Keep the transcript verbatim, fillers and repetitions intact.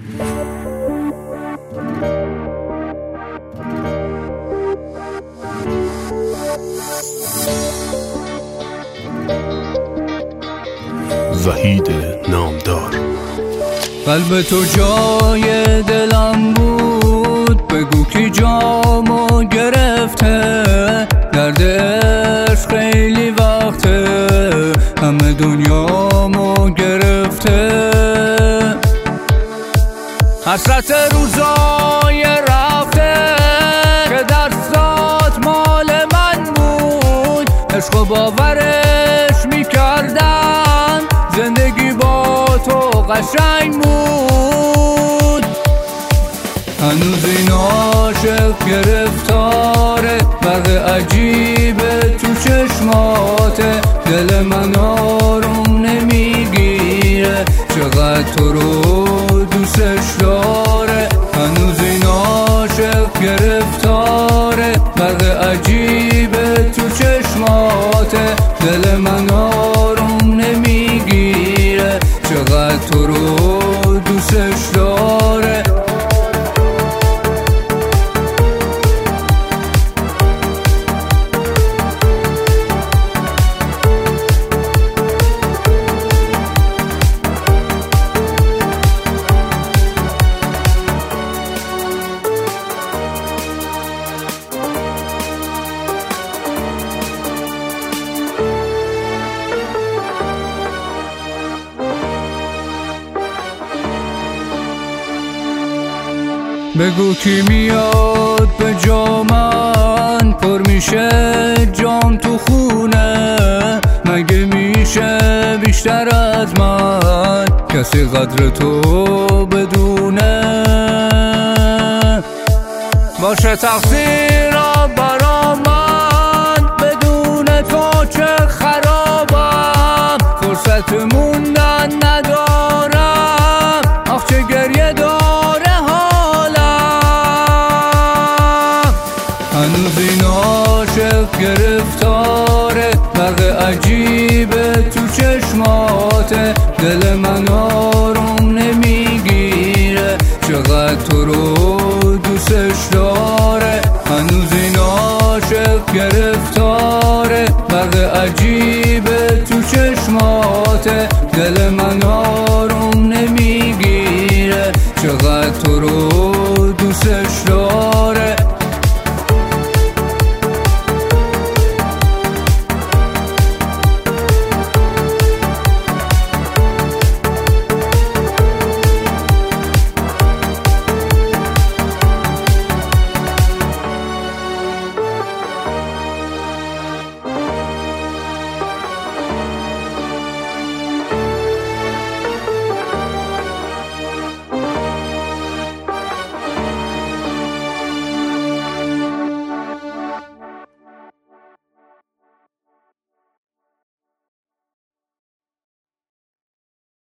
وحید نامدار. قلب تو جای دلم بود، بگو کی جامو گرفته. درد عشق خیلی وقته، همه دنیامو گرفته. حسرت روزای رفته که دستات مال من بود. عشق و باورش میکردم، زندگی با تو قشنگ بود. هنوز این عاشق گرفتاره، برق عجیبه تو چشماته. دل من آروم نمیگیره، چقدر تو رو دوستش داره. هنوز این عاشق گرفتاره، برق عجیبه تو چشماته. دل من آروم نمیگیره، چقدر تو رو دوستش داره. بگو کی میاد به جا من، پر میشه جام تو خونه. مگه میشه بیشتر از من کسی قدر تو بدونه؟ باشه تقصیر برا من، بدون تو چه خرابم. فرصت موندن ندارم، آخ چه گریه داره حالم. هنوز این عاشق گرفتاره، برق عجیبه تو چشماته. دل من آروم نمیگیره، چقدر تو رو دوستش داره. هنوز این عاشق گرفتاره، برق عجیبه تو چشماته. دل من آروم